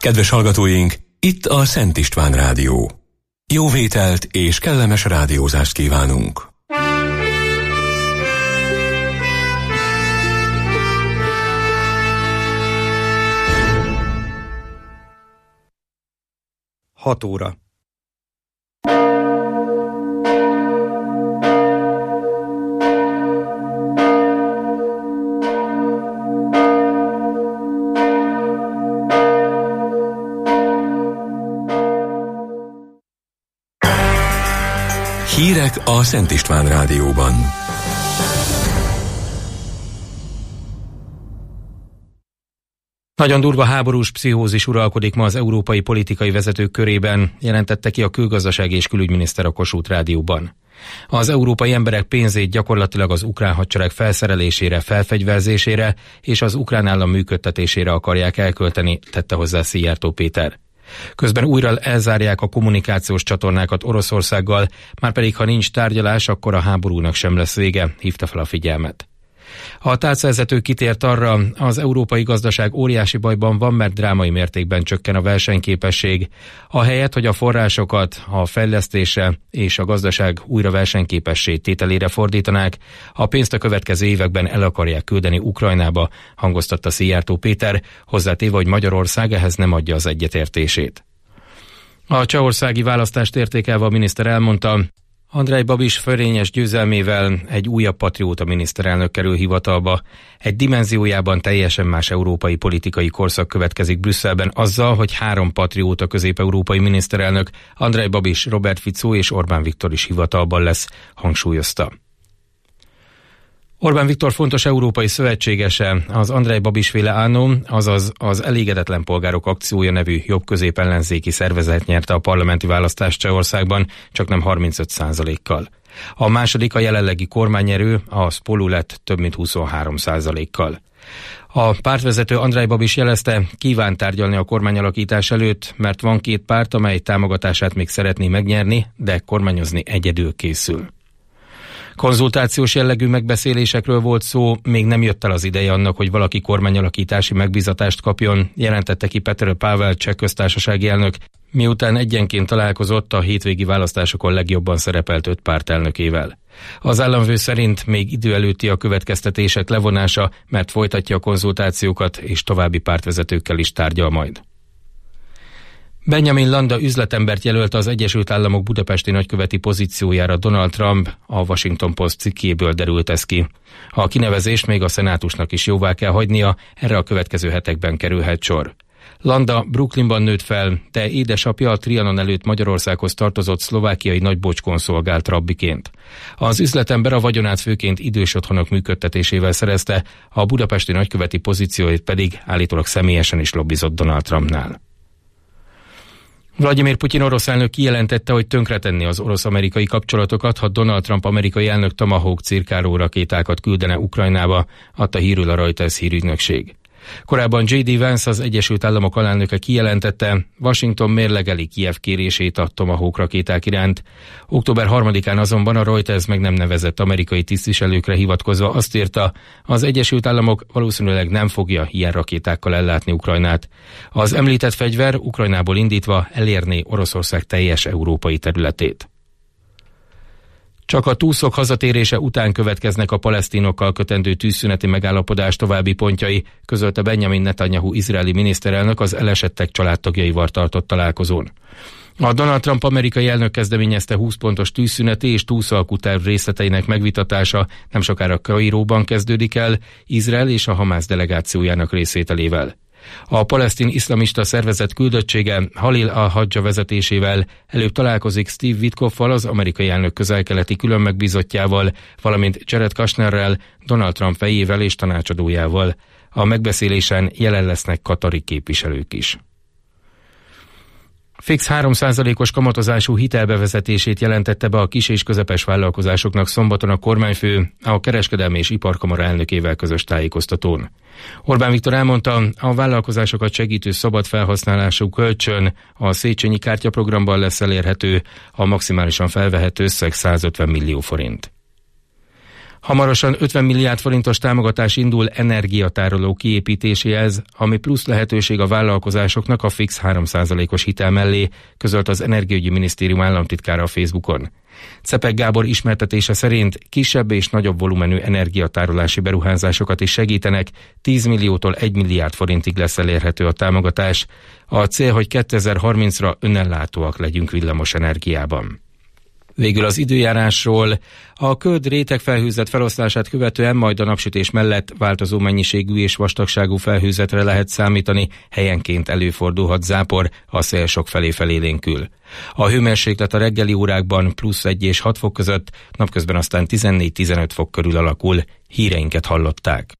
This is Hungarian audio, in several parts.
Kedves hallgatóink, itt a Szent István Rádió. Jó vételt és kellemes rádiózást kívánunk! Hat óra. Hírek a Szent István Rádióban. Nagyon durva háborús pszichózis uralkodik ma az európai politikai vezetők körében, jelentette ki a külgazdasági és külügyminiszter a Kossuth Rádióban. Az európai emberek pénzét gyakorlatilag az ukrán hadsereg felszerelésére, felfegyverzésére és az ukrán állam működtetésére akarják elkölteni, tette hozzá Szijjártó Péter. Közben újra elzárják a kommunikációs csatornákat Oroszországgal, márpedig ha nincs tárgyalás, akkor a háborúnak sem lesz vége, hívta fel a figyelmet. A tárcavezető kitért arra, az európai gazdaság óriási bajban van, mert drámai mértékben csökken a versenyképesség. Ahelyett, hogy a forrásokat a fejlesztésre és a gazdaság újra versenyképessé tételére fordítanák, a pénzt a következő években el akarják küldeni Ukrajnába, hangoztatta Szijjártó Péter, hozzátéve, hogy Magyarország ehhez nem adja az egyetértését. A csehországi választást értékelve a miniszter elmondta, Andrej Babis fölényes győzelmével egy újabb patrióta miniszterelnök kerül hivatalba. Egy dimenziójában teljesen más európai politikai korszak következik Brüsszelben azzal, hogy 3 patrióta közép-európai miniszterelnök, Andrej Babis, Robert Fico és Orbán Viktor is hivatalban lesz, hangsúlyozta. Orbán Viktor fontos európai szövetségese, az Andrej Babis-féle ANO, azaz az Elégedetlen Polgárok Akciója nevű jobb-közép ellenzéki szervezet nyerte a parlamenti választást Csehországban, csaknem 35%-kal. A második a jelenlegi kormányerő, a Spolu lett több mint 23%-kal. A pártvezető Andrej Babis jelezte, kíván tárgyalni a kormányalakítás előtt, mert van 2 párt, amely támogatását még szeretné megnyerni, de kormányozni egyedül készül. Konzultációs jellegű megbeszélésekről volt szó, még nem jött el az ideje annak, hogy valaki kormányalakítási megbízatást kapjon, jelentette ki Petr Pavel cseh köztársasági elnök, miután egyenként találkozott a hétvégi választásokon legjobban szerepelt 5 párt elnökével. Az államfő szerint még idő előtti a következtetések levonása, mert folytatja a konzultációkat és további pártvezetőkkel is tárgyal majd. Benjamin Landa üzletembert jelölt az Egyesült Államok budapesti nagyköveti pozíciójára Donald Trump, a Washington Post cikkéből derült ez ki. A kinevezést még a szenátusnak is jóvá kell hagynia, erre a következő hetekben kerülhet sor. Landa Brooklynban nőtt fel, de édesapja a Trianon előtt Magyarországhoz tartozott szlovákiai nagybocskon szolgált rabbiként. Az üzletember a vagyonát főként idős otthonok működtetésével szerezte, a budapesti nagyköveti pozícióit pedig állítólag személyesen is lobbizott Donald Trumpnál. Vladimir Putyin orosz elnök kijelentette, hogy tönkretenni az orosz-amerikai kapcsolatokat, ha Donald Trump amerikai elnök Tomahawk cirkáló rakétákat küldene Ukrajnába, adta hírül a Reuters hírügynökség. Korábban J.D. Vance, az Egyesült Államok alelnöke kijelentette, Washington mérlegeli Kijev kérését a Tomahawk rakéták iránt. Október 3-án azonban a Reuters meg nem nevezett amerikai tisztviselőkre hivatkozva azt írta, az Egyesült Államok valószínűleg nem fogja ilyen rakétákkal ellátni Ukrajnát. Az említett fegyver Ukrajnából indítva elérné Oroszország teljes európai területét. Csak a túszok hazatérése után következnek a palesztinokkal kötendő tűzszüneti megállapodás további pontjai, közölte Benjamin Netanyahu izraeli miniszterelnök az elesettek családtagjaival tartott találkozón. A Donald Trump amerikai elnök kezdeményezte 20 pontos tűzszüneti és túszalkúterv részleteinek megvitatása nem sokára Kairóban kezdődik el, Izrael és a Hamász delegációjának részvételével. A palesztin iszlamista szervezet küldöttsége Halil al-Hadja vezetésével előbb találkozik Steve Witkoffal, az amerikai elnök közel-keleti külön megbízottjával, valamint Jared Kushnerrel, Donald Trump fejével és tanácsadójával. A megbeszélésen jelen lesznek katari képviselők is. Fix 3%-os kamatozású hitelbevezetését jelentette be a kis- és közepes vállalkozásoknak szombaton a kormányfő a Kereskedelmi és Iparkamara elnökével közös tájékoztatón. Orbán Viktor elmondta, a vállalkozásokat segítő szabad felhasználású kölcsön a Széchenyi kártyaprogramban lesz elérhető, a maximálisan felvehető összeg 150 millió forint. Hamarosan 50 milliárd forintos támogatás indul energiatároló kiépítéséhez, ami plusz lehetőség a vállalkozásoknak a fix 3%-os hitel mellé, közölt az Energiaügyi Minisztérium államtitkára a Facebookon. Czepek Gábor ismertetése szerint kisebb és nagyobb volumenű energiatárolási beruházásokat is segítenek, 10 milliótól 1 milliárd forintig lesz elérhető a támogatás. A cél, hogy 2030-ra önellátóak legyünk villamos energiában. Végül az időjárásról. A köd rétegfelhőzet feloszlását követően majd a napsütés mellett változó mennyiségű és vastagságú felhőzetre lehet számítani, helyenként előfordulhat zápor, a szél sokfelé felélénkül. A hőmérséklet a reggeli órákban plusz 1 és 6 fok között, napközben aztán 14-15 fok körül alakul. Híreinket hallották.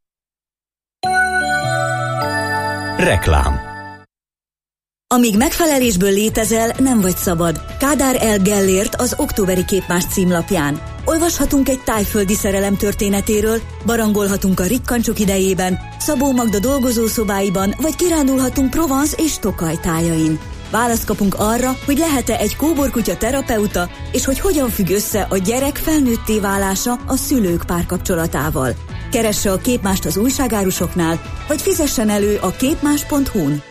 Reklám. Amíg megfelelésből létezel, nem vagy szabad. Kádár L. Gellért az októberi Képmás címlapján. Olvashatunk egy tájföldi szerelem történetéről, barangolhatunk a rikkancsok idejében, Szabó Magda dolgozószobáiban, vagy kirándulhatunk Provence és Tokaj tájain. Választ kapunk arra, hogy lehet-e egy kóborkutya terapeuta, és hogy hogyan függ össze a gyerek felnőtté válása a szülők párkapcsolatával. Keresse a Képmást az újságárusoknál, vagy fizessen elő a képmás.hu-n.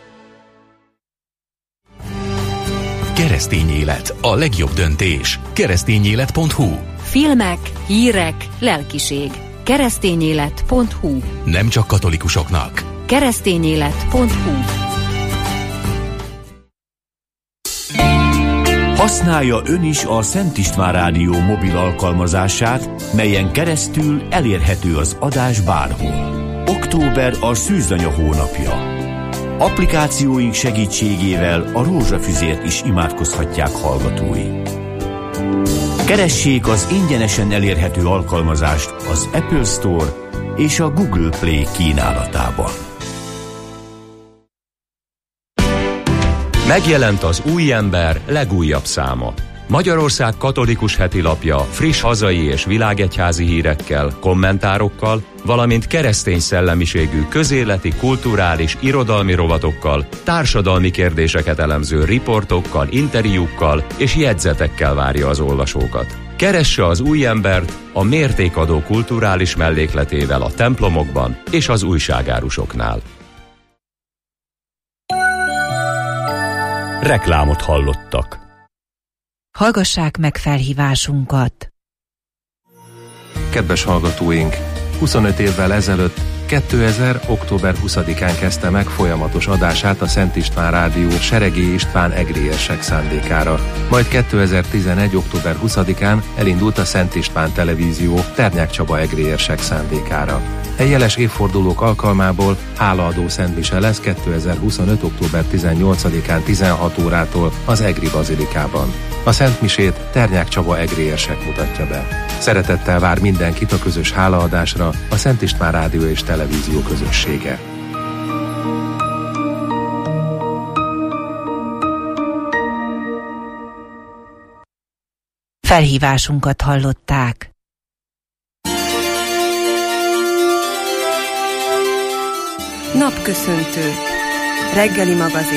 Keresztény élet, a legjobb döntés. Keresztényélet.hu. Filmek, hírek, lelkiség. Keresztényélet.hu. Nem csak katolikusoknak. Keresztényélet.hu. Használja ön is a Szent István Rádió mobil alkalmazását, melyen keresztül elérhető az adás bárhol. Október a szűzanya hónapja. Applikációink segítségével a rózsafüzért is imádkozhatják hallgatói. Keressék az ingyenesen elérhető alkalmazást az Apple Store és a Google Play kínálatában. Megjelent az Új Ember legújabb száma. Magyarország katolikus hetilapja friss hazai és világegyházi hírekkel, kommentárokkal, valamint keresztény szellemiségű közéleti, kulturális, irodalmi rovatokkal, társadalmi kérdéseket elemző riportokkal, interjúkkal és jegyzetekkel várja az olvasókat. Keresse az Új Embert a mértékadó kulturális mellékletével a templomokban és az újságárusoknál. Reklámot hallottak. Hallgassák meg felhívásunkat! Kedves hallgatóink! 25 évvel ezelőtt, 2000. október 20-án kezdte meg folyamatos adását a Szent István Rádió Seregély István egrérsek szándékára. Majd 2011. október 20-án elindult a Szent István Televízió Ternyák Csaba egrérsek szándékára. E jeles évfordulók alkalmából hálaadó szentmise lesz 2025. október 18-án 16 órától az Egri Bazilikában. A szentmisét Ternyák Csaba egrérsek mutatja be. Szeretettel vár mindenkit a közös hálaadásra a Szent István Rádió és Televízió közössége. Felhívásunkat hallották. Napköszöntő. Reggeli magazin.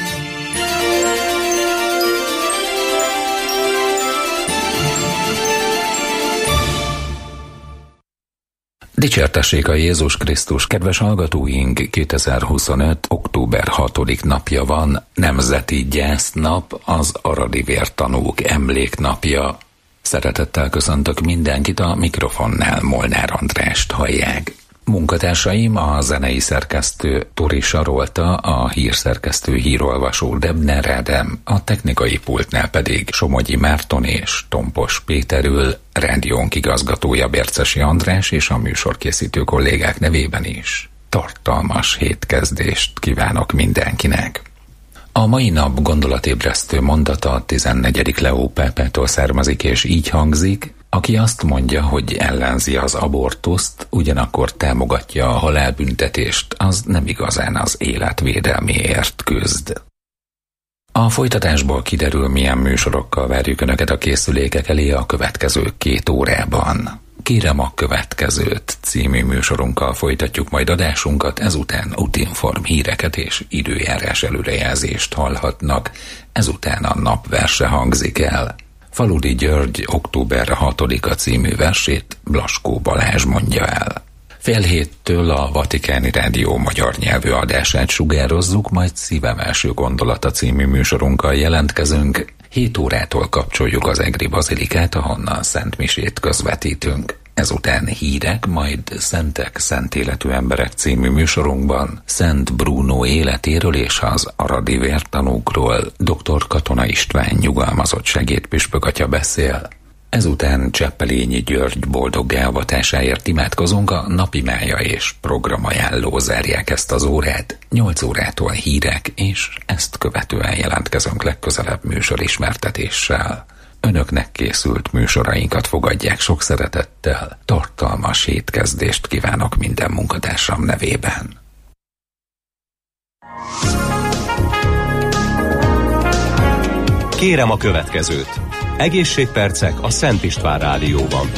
Dicsértessék a Jézus Krisztus, kedves hallgatóink, 2025. október 6. napja van, Nemzeti Gyásznap, az aradi vértanúk emléknapja. Szeretettel köszöntök mindenkit, a mikrofonnál Molnár Andrást hallják. Munkatársaim a zenei szerkesztő Tori Sarolta, a hírszerkesztő hírolvasó Debner Ádám, a technikai pultnál pedig Somogyi Márton és Tompos Péter ül, rádiónk igazgatója Bércesi András és a műsorkészítő kollégák nevében is. Tartalmas hétkezdést kívánok mindenkinek! A mai nap gondolatébresztő mondata a 14. Leó pápától származik, és így hangzik: aki azt mondja, hogy ellenzi az abortuszt, ugyanakkor támogatja a halálbüntetést, az nem igazán az élet védelméért küzd. A folytatásból kiderül, milyen műsorokkal várjuk Önöket a készülékek elé a következő 2 órában. Kérem a következőt című műsorunkkal folytatjuk majd adásunkat, ezután útinform híreket és időjárás előrejelzést hallhatnak, ezután a napverse hangzik el. Faludi György október 6-a című versét Blaskó Balázs mondja el. 6:30 a Vatikáni Rádió magyar nyelvű adását sugározzuk, majd Szívem első gondolata című műsorunkkal jelentkezünk. 7 órától kapcsoljuk az egri bazilikát, ahonnan szentmisét közvetítünk. Ezután hírek, majd Szentek, szent életű emberek című műsorunkban Szent Bruno életéről és az aradi vértanúkról dr. Katona István nyugalmazott segédpüspök atya beszél. Ezután Cseppelényi György boldoggá avatásáért imádkozunk, a napimája és programajánló zárják ezt az órát. 8 órától hírek, és ezt követően jelentkezünk legközelebb műsorismertetéssel. Önöknek készült műsorainkat fogadják sok szeretettel, tartalmas hétkezdést kívánok minden munkatársam nevében. Kérem a következőt. Egészségpercek a Szent István Rádióban.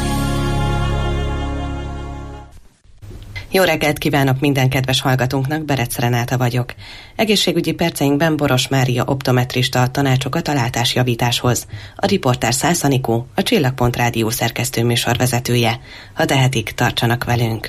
Jó reggelt kívánok minden kedves hallgatónknak, Berec Renáta vagyok. Egészségügyi perceinkben Boros Mária optometrista ad tanácsokat a látásjavításhoz. A riportár Szász Anikó, a Csillagpont Rádió szerkesztő műsorvezetője. Ha tehetik, tartsanak velünk!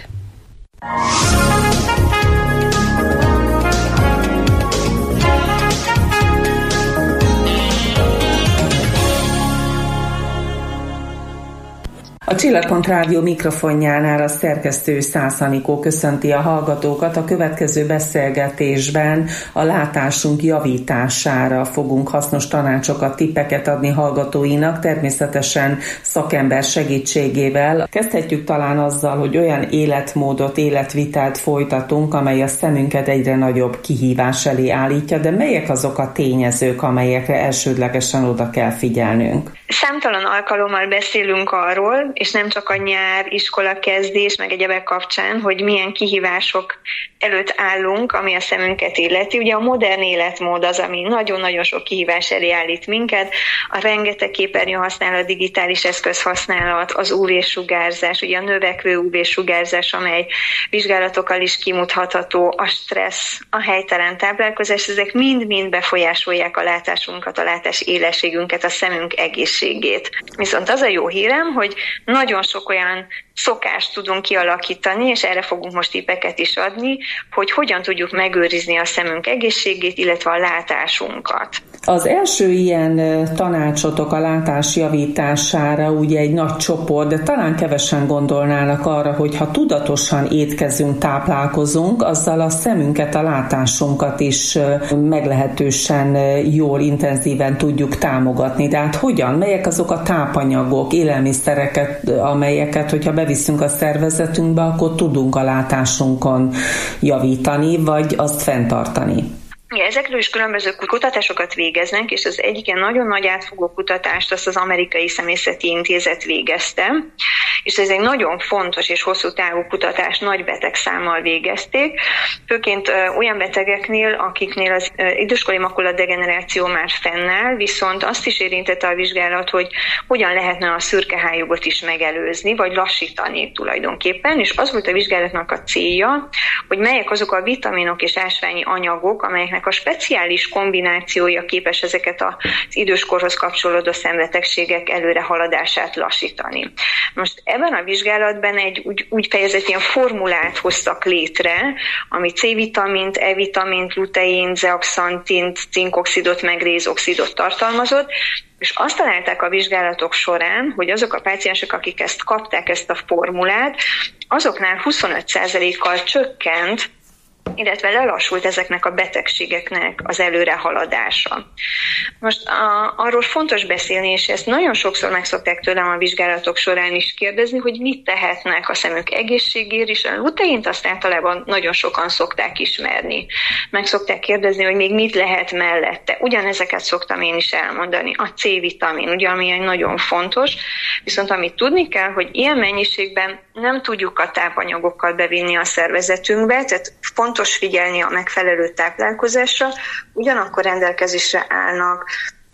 A Csillagpont Rádió mikrofonjánál a szerkesztő Szász Anikó köszönti a hallgatókat. A következő beszélgetésben a látásunk javítására fogunk hasznos tanácsokat, tippeket adni hallgatóinak, természetesen szakember segítségével. Kezdhetjük talán azzal, hogy olyan életmódot, életvitelt folytatunk, amely a szemünket egyre nagyobb kihívás elé állítja, de melyek azok a tényezők, amelyekre elsődlegesen oda kell figyelnünk? Számtalan alkalommal beszélünk arról, és nem csak a nyár, iskola kezdés, meg egyebek kapcsán, hogy milyen kihívások előtt állunk, ami a szemünket illeti. Ugye a modern életmód az, ami nagyon-nagyon sok kihívás elé állít minket. A rengeteg képernyő használat, digitális eszközhasználat, az UV-sugárzás, ugye a növekvő UV-sugárzás, amely vizsgálatokkal is kimutatható, a stressz, a helytelen táplálkozás, ezek mind-mind befolyásolják a látásunkat, a látás élességünket, a szemünk egészségét. Viszont az a jó hírem, hogy nagyon sok olyan szokást tudunk kialakítani, és erre fogunk most tippeket is adni, hogy hogyan tudjuk megőrizni a szemünk egészségét, illetve a látásunkat. Az első ilyen tanácsotok a látás javítására ugye egy nagy csoport, de talán kevesen gondolnának arra, hogy ha tudatosan étkezünk, táplálkozunk, azzal a szemünket, a látásunkat is meglehetősen jól, intenzíven tudjuk támogatni. De hát hogyan? Melyek azok a tápanyagok, élelmiszereket, amelyeket, hogyha beviszünk a szervezetünkbe, akkor tudunk a látásunkon javítani, vagy azt fenntartani? Ezekről is különböző kutatásokat végeznek, és az egyik ilyen nagyon nagy átfogó kutatást azt az Amerikai Szemészeti Intézet végezte, és ez egy nagyon fontos és hosszú távú kutatás, nagy betegszámmal végezték, főként olyan betegeknél, akiknél az időskori makuladegeneráció már fennáll, viszont azt is érintette a vizsgálat, hogy hogyan lehetne a szürkehályugot is megelőzni, vagy lassítani tulajdonképpen, és az volt a vizsgálatnak a célja, hogy melyek azok a vitaminok és ásványi anyagok, amelyeknek a speciális kombinációja képes ezeket az időskorhoz kapcsolódó szembetegségek előrehaladását lassítani. Most ebben a vizsgálatban egy úgyfejezett ilyen formulát hoztak létre, ami C-vitamint, E-vitamint, luteint, zeaxantint, cinkoxidot, meg rézoxidot tartalmazott, és azt találták a vizsgálatok során, hogy azok a páciensek, akik ezt kapták, ezt a formulát, azoknál 25%-kal csökkent, illetve lelassult ezeknek a betegségeknek az előrehaladása. Most arról fontos beszélni, és ezt nagyon sokszor meg szokták tőlem a vizsgálatok során is kérdezni, hogy mit tehetnek a szemük egészségért, és a luteint azt általában nagyon sokan szokták ismerni. Meg szokták kérdezni, hogy még mit lehet mellette. Ugyanezeket szoktam én is elmondani. A C-vitamin, ugye, ami nagyon fontos, viszont amit tudni kell, hogy ilyen mennyiségben nem tudjuk a tápanyagokkal bevinni a szervezetünkbe, tehát fontos figyelni a megfelelő táplálkozásra, ugyanakkor rendelkezésre állnak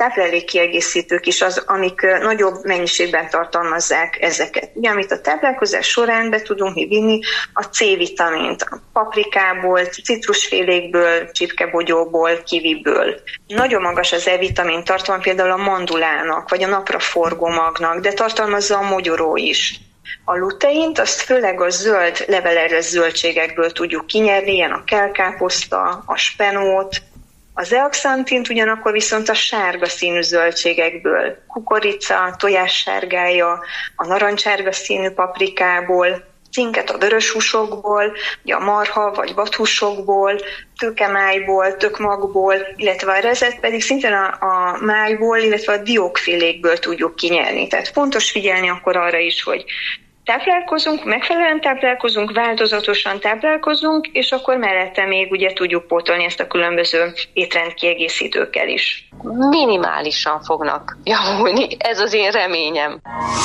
táplálékkiegészítők is az, amik nagyobb mennyiségben tartalmazzák ezeket. Ugye, amit a táplálkozás során be tudunk mi vinni, a C-vitamint, a paprikából, citrusfélékből, csirkebogyóból, kiviből. Nagyon magas az E-vitamin tartalma például a mandulának, vagy a napraforgó magnak, de tartalmazza a mogyoró is. A luteint azt főleg a zöld levelerős zöldségekből tudjuk kinyerni, ilyen a kelkáposzta, a spenót. A zeaxantint ugyanakkor viszont a sárga színű zöldségekből, kukorica, tojássárgája, a narancssárga színű paprikából, cinket a vörös húsokból, a marha vagy vathúsokból, tőkemájból, tökmagból, illetve a rezet pedig szintén a májból, illetve a diókfélékből tudjuk kinyerni. Tehát fontos figyelni akkor arra is, hogy táplálkozunk, megfelelően táplálkozunk, változatosan táplálkozunk, és akkor mellette még ugye tudjuk pótolni ezt a különböző étrendkiegészítőkkel is. Minimálisan fognak javulni, ez az én reményem.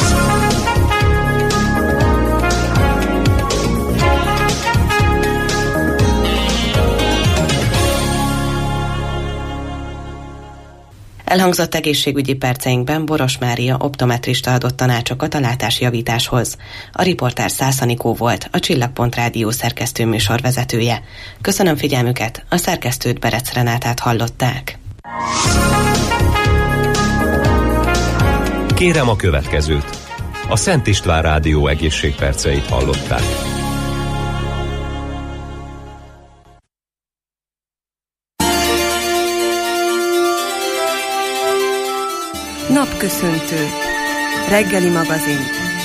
Elhangzott egészségügyi perceinkben Boros Mária optometrista adott tanácsokat a látásjavításhoz. A riportár Szász Anikó volt, a Csillagpont Rádió szerkesztő műsorvezetője. Köszönöm figyelmüket, a szerkesztőt, Berec Renátát hallották. Kérem a következőt. A Szent István Rádió egészségperceit hallották. Napköszöntő. Reggeli magazin.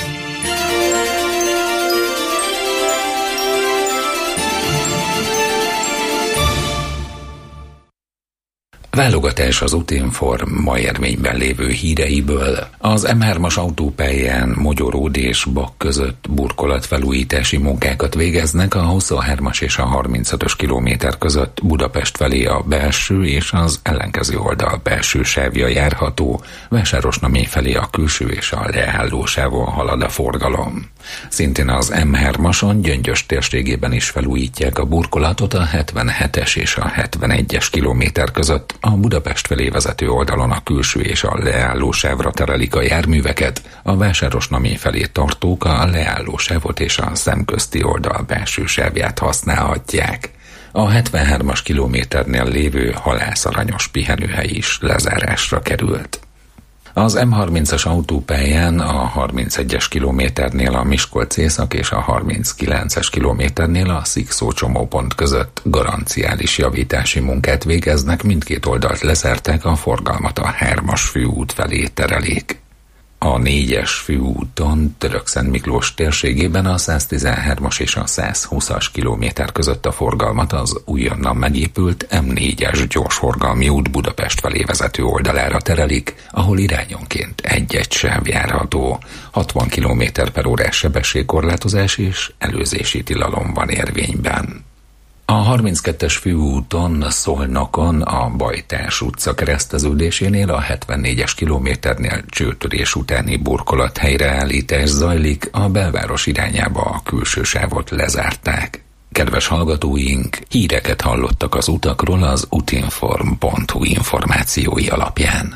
Válogatás az Utinform ma érvényben lévő híreiből. Az M3-as autópályán Mogyoród és Bak között burkolatfelújítási munkákat végeznek, a 23-as és a 35-ös kilométer között Budapest felé a belső és az ellenkező oldal belső sávja járható, Vásárosnamény felé a külső és a leálló sávon halad a forgalom. Szintén az M3-ason Gyöngyös térségében is felújítják a burkolatot a 77-es és a 71-es kilométer között, a Budapest felé vezető oldalon a külső és a leálló sávra terelik a járműveket, a Vásárosnamény felé tartók a leálló sávot és a szemközti oldal belső sávját használhatják. A 73-as kilométernél lévő Halászaranyos pihenőhely is lezárásra került. Az M30-as autópályán a 31-es kilométernél a Miskolc-Észak és a 39-es kilométernél a Szikszó csomópont között garanciális javítási munkát végeznek, mindkét oldalt lezárták, a forgalmat a 3-as főút felé terelik. A 4-es főúton Törökszent Miklós térségében a 113-as és a 120-as kilométer között a forgalmat az újonnan megépült M4-es gyorsforgalmi út Budapest felé vezető oldalára terelik, ahol irányonként egy-egy sáv járható. 60 km/h sebességkorlátozás és előzési tilalom van érvényben. A 32-es főúton Szolnokon a Bajtás utca kereszteződésénél a 74-es kilométernél csőtörés utáni burkolat helyreállítás zajlik, a belváros irányába a külső sávot lezárták. Kedves hallgatóink, híreket hallottak az utakról az utinform.hu információi alapján.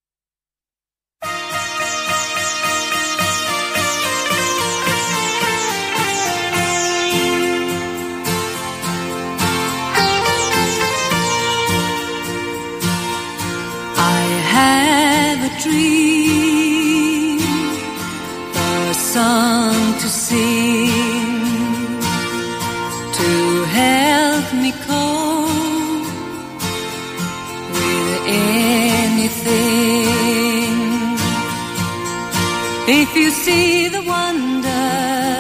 Dream, a song to sing, to help me cope with anything. If you see the wonder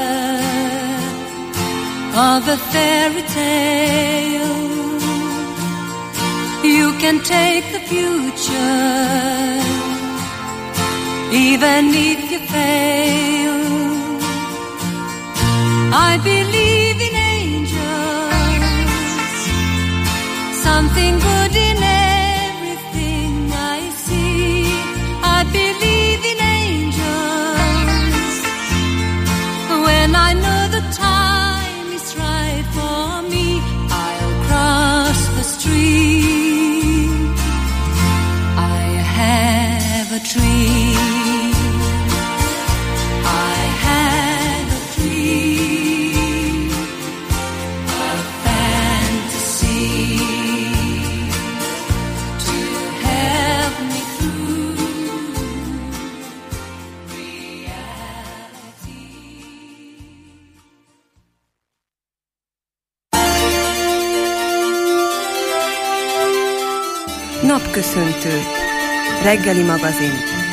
of a fairy tale, you can take the future even if you fail. I believe in angels, something good in everything I see. I believe in angels when I know the time is right for me. I'll cross the street. I dream. I had a dream, a fantasy to help me through reality. Napköszöntő. Reggeli magazin.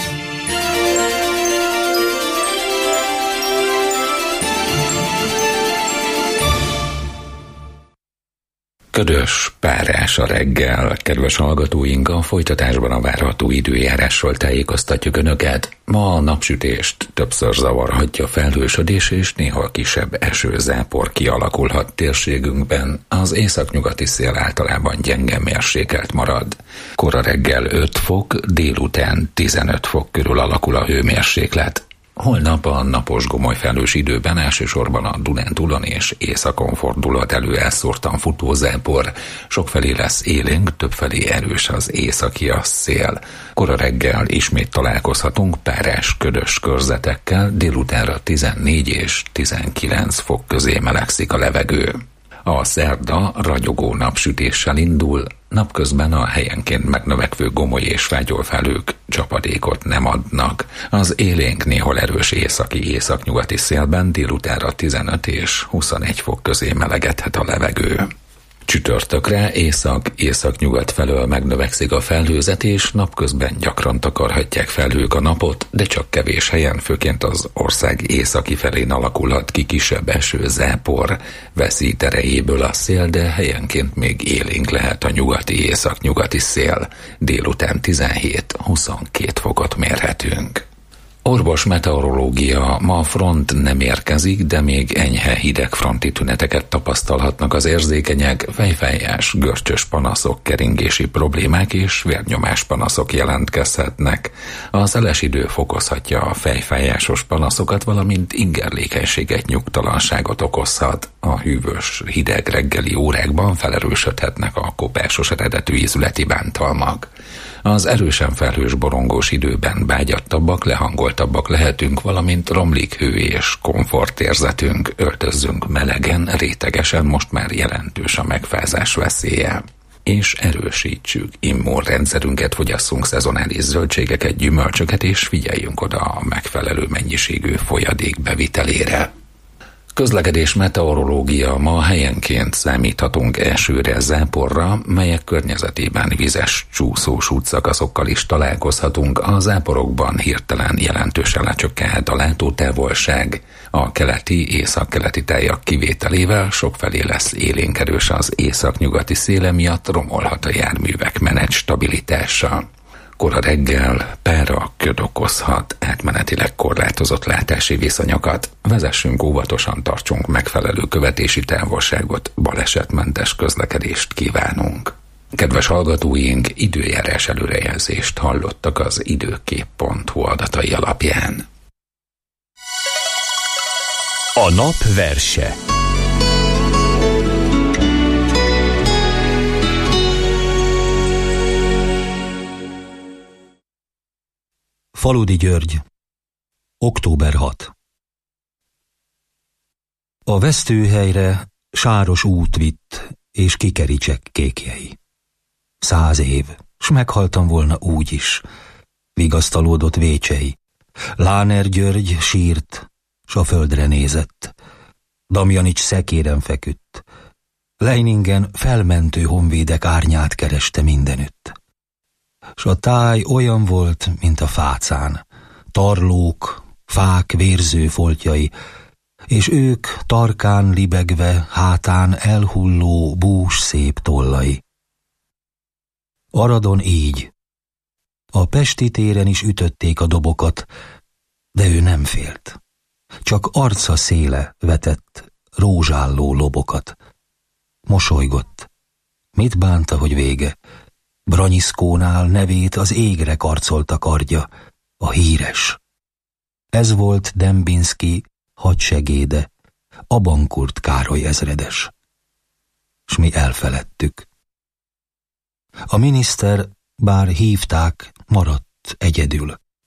Ködös, párás a reggel, kedves hallgatóink, a folytatásban a várható időjárásról tájékoztatjuk Önöket. Ma a napsütést többször zavarhatja felhősödés, és néha kisebb esőzápor kialakulhat térségünkben. Az északnyugati szél általában gyenge mérsékelt marad. Kora reggel 5 fok, délután 15 fok körül alakul a hőmérséklet. Holnap a napos gomolyfelhős időben elsősorban a Dunántúlon és északon fordulhat elő elszórtan futó zápor. Sokfelé lesz élénk, többfelé erős az északias szél. Kora reggel ismét találkozhatunk párás ködös körzetekkel, délutánra 14 és 19 fok közé melegszik a levegő. A szerda ragyogó napsütéssel indul, napközben a helyenként megnövekvő gomoly és fátyolfelhők csapadékot nem adnak. Az élénk néhol erős északi-északnyugati szélben délutánra 15 és 21 fok közé melegedhet a levegő. Csütörtökre észak-északnyugat felől megnövekszik a felhőzet, és napközben gyakran takarhatják felhők a napot, de csak kevés helyen, főként az ország északi felén alakulhat ki kisebb esőzápor. Veszít erejéből a szél, de helyenként még élénk lehet a nyugati-északnyugati szél. Délután 17-22 fokot mérhetünk. Orvos meteorológia, ma a front nem érkezik, de még enyhe hidegfronti tüneteket tapasztalhatnak az érzékenyek, fejfájás, görcsös panaszok, keringési problémák és vérnyomás panaszok jelentkezhetnek. A szeles idő fokozhatja a fejfájásos panaszokat, valamint ingerlékenységet, nyugtalanságot okozhat. A hűvös, hideg reggeli órákban felerősödhetnek a kopásos eredetű ízületi bántalmak. Az erősen felhős borongós időben bágyattabbak, lehangoltabbak lehetünk, valamint romlik hő és komfortérzetünk, öltözzünk melegen, rétegesen, most már jelentős a megfázás veszélye. És erősítsük immunrendszerünket, fogyasszunk szezonális zöldségeket, gyümölcsöket, és figyeljünk oda a megfelelő mennyiségű folyadék bevitelére. Közlekedés meteorológia, ma helyenként számíthatunk esőre, záporra, melyek környezetében vizes, csúszós útszakaszokkal is találkozhatunk. A záporokban hirtelen jelentősen lecsökkenhet a látótávolság. A keleti, északkeleti tájak kivételével sokfelé lesz élénk erős az északnyugati széle miatt, romolhat a járművek menet stabilitása. Kora reggel pára, köd okozhat átmenetileg korlátozott látási viszonyokat. Vezessünk óvatosan, tartsunk megfelelő követési távolságot, balesetmentes közlekedést kívánunk. Kedves hallgatóink, időjárás előrejelzést hallottak az időkép.hu adatai alapján. A nap verse. Faludi György, október 6. A vesztőhelyre sáros út vitt, és kikericsek kékjei. 100 év, s meghaltam volna úgy is, vigasztalódott vécsei. Láner György sírt, s a földre nézett. Damjanics szekéren feküdt. Leiningen felmentő honvédek árnyát kereste mindenütt. S a táj olyan volt, mint a fácán, tarlók, fák vérző foltjai, és ők tarkán libegve, hátán elhulló bús szép tollai. Aradon így. A Pesti téren is ütötték a dobokat, de ő nem félt. Csak arca széle vetett rózsálló lobokat. Mosolygott. Mit bánta, hogy vége? Branyiszkónál nevét az égre karcolta kardja, a híres. Ez volt Dembinski hadsegéde, Abankurt Károly ezredes. S mi elfeledtük. A miniszter, bár hívták, maradt egyedül.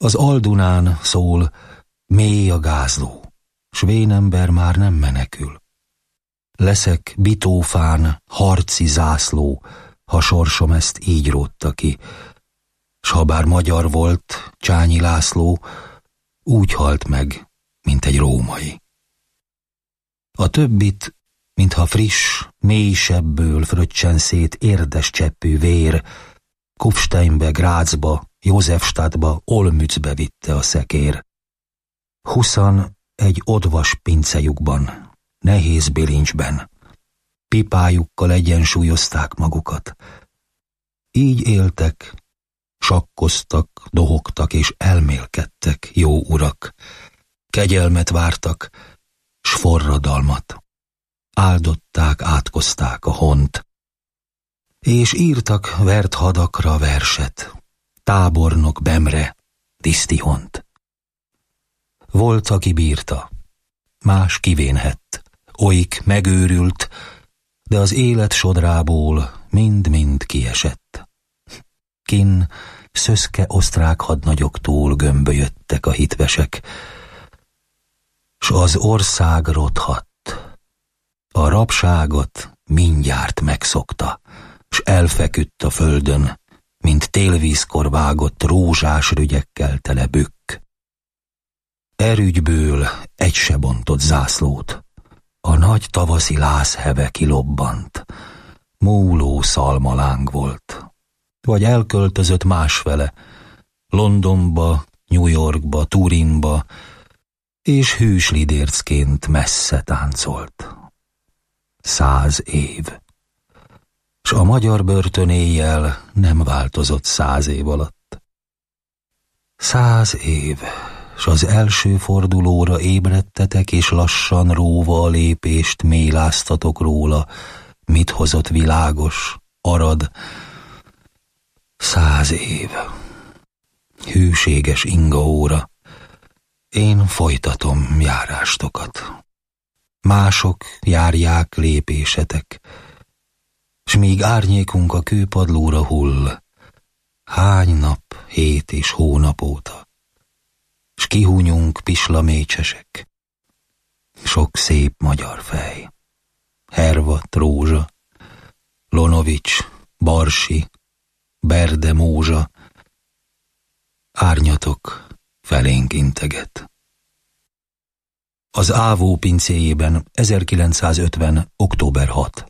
Az Aldunán szól, mély a gázló, s vénember már nem menekül. Leszek bitófán harci zászló, ha sorsom ezt így rótta ki, s ha bár magyar volt Csányi László, úgy halt meg, mint egy római. A többit, mintha friss, mély sebből fröccsen szét érdes cseppű vér, Kufsteinbe, Grazba, Józsefstadtba, Olmützbe vitte a szekér. 20 egy odvas pincejukban, nehéz bilincsben, pipájukkal egyensúlyozták magukat. Így éltek, sakkoztak, dohogtak és elmélkedtek, jó urak. Kegyelmet vártak, s forradalmat. Áldották, átkozták a hont. És írtak vert hadakra verset, Tábornok Bemre, Disztihont. Volt, aki bírta, más kivénhett, olyik megőrült, de az élet sodrából mind-mind kiesett. Kin szöszke osztrák hadnagyoktól gömbölyöttek a hitvesek, s az ország rothadt. A rabságot mindjárt megszokta, s elfeküdt a földön, mint télvízkor vágott rózsás rügyekkel tele bükk. Erügyből egy se bontott zászlót, a nagy tavaszi lázheve kilobbant, múló szalmaláng volt, vagy elköltözött másfele, Londonba, New Yorkba, Turinba, és hűs lidércként messze táncolt. 100 év. S a magyar börtönéjjel nem változott 100 év alatt. 100 év, s az első fordulóra ébredtetek, és lassan róva a lépést méláztatok róla, mit hozott világos, arad. 100 év. Hűséges ingaóra. Én folytatom járástokat. Mások járják lépésetek, s míg árnyékunk a kőpadlóra hull, hány nap, hét és hónap óta, s kihúnyunk pislamécsesek, sok szép magyar fej, Hervat, Rózsa, Lonovics, Barsi, Berde, Mózsa, árnyatok felénk integet. Az Ávó pincéjében 1950. október 6.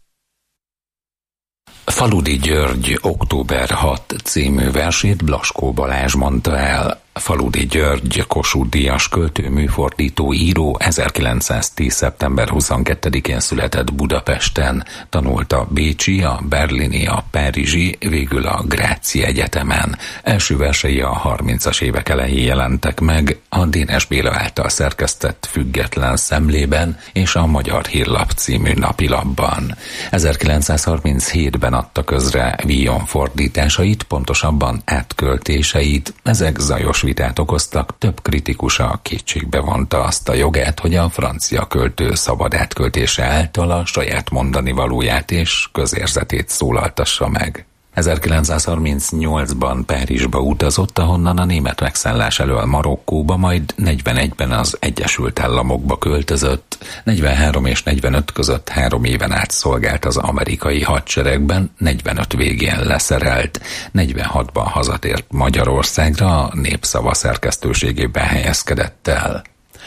Faludi György október 6 című versét Blaskó Balázs mondta el. Faludi György, Kossuth-díjas költő, műfordító, író, 1910. szeptember 22-én született Budapesten, tanult a bécsi, a berlini, a párizsi, végül a Gráci Egyetemen. Első versei a 30-as évek elején jelentek meg a Dénes Béla által szerkesztett Független Szemlében és a Magyar Hírlap című napilapban. 1937-ben adta közre Villon fordításait, pontosabban átköltéseit. Ezek zajos vitát okoztak, több kritikusa kétségbe vonta azt a jogát, hogy a francia költő szabad átköltése által a saját mondani valóját és közérzetét szólaltassa meg. 1938-ban Párizsba utazott, ahonnan a német megszállás elől Marokkóba, majd 41-ben az Egyesült Államokba költözött. 43 és 45 között 3 éven át szolgált az amerikai hadseregben, 45 végén leszerelt. 46-ban hazatért Magyarországra, a Népszava szerkesztőségében helyezkedett el.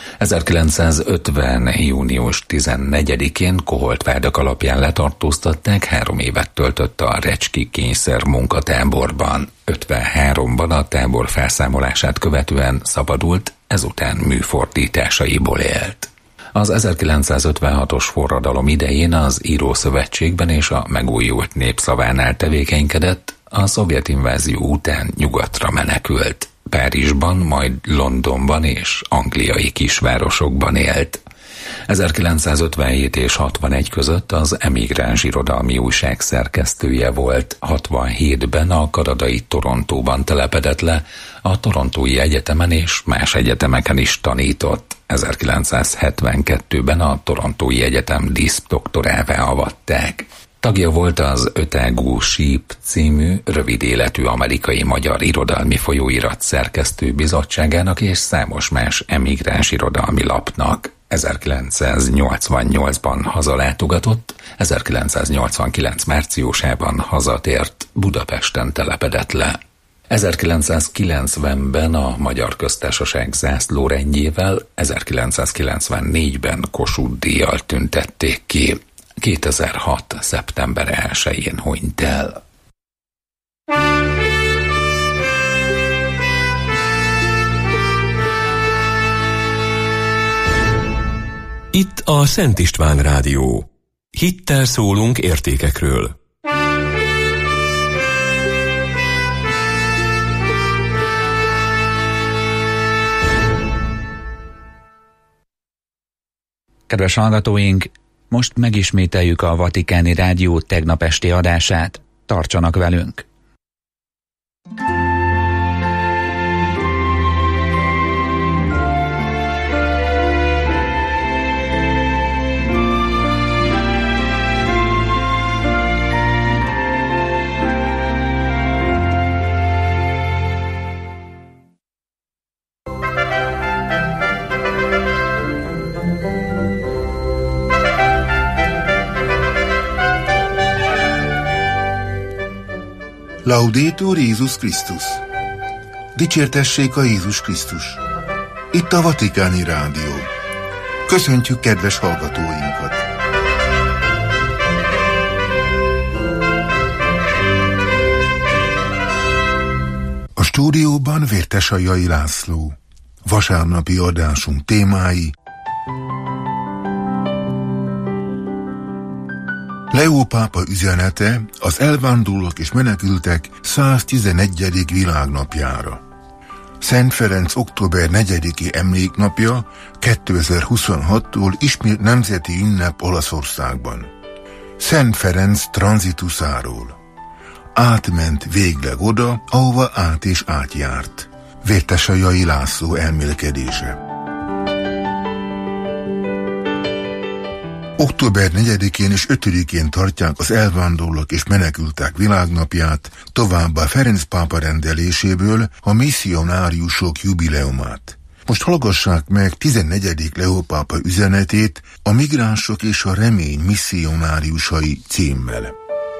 1950. június 14-én koholt vádak alapján letartóztatták, 3 évet töltött a Recski kényszer munkatáborban. 53-ban a tábor felszámolását követően szabadult, ezután műfordításaiból élt. Az 1956-os forradalom idején az Írószövetségben és a megújult Népszavánál tevékenykedett, a szovjet invázió után nyugatra menekült. Párizsban, majd Londonban és angliai kisvárosokban élt. 1957 és 61 között az Emigráns irodalmi újság szerkesztője volt. 67-ben a kanadai Torontóban telepedett le, a Torontói Egyetemen és más egyetemeken is tanított. 1972-ben a Torontói Egyetem díszdoktorává avatták. Tagja volt az Ötágú Síp című rövid életű amerikai-magyar irodalmi folyóirat szerkesztő bizottságának és számos más emigráns irodalmi lapnak. 1988-ban hazalátogatott, 1989 márciusában hazatért, Budapesten telepedett le. 1990-ben a Magyar Köztársaság zászlórendjével, 1994-ben Kossuth-díjjal tüntették ki. 2006. szeptember 1-én hunyt el. Itt a Szent István Rádió. Hittel szólunk értékekről. Kedves hallgatóink, most megismételjük a Vatikáni Rádió tegnap esti adását. Tartsanak velünk! Laudetur Jézus Krisztus! Dicsértessék a Jézus Krisztus! Itt a Vatikáni Rádió. Köszöntjük kedves hallgatóinkat! A stúdióban Vértesajai László. Vasárnapi adásunk témái: Leó pápa üzenete az elvándorlók és menekültek 111. világnapjára. Szent Ferenc október 4-i emléknapja 2026-tól ismét nemzeti ünnep Olaszországban. Szent Ferenc tranzituszáról. Átment végleg oda, ahova át és átjárt. Vértesajai László elmélkedése. Október 4-én és 5-én tartják az elvándorlók és menekültek világnapját, továbbá Ferenc pápa rendeléséből a misszionáriusok jubileumát. Most hallgassák meg 14. Leó pápa üzenetét, a migránsok és a remény misszionáriusai címmel.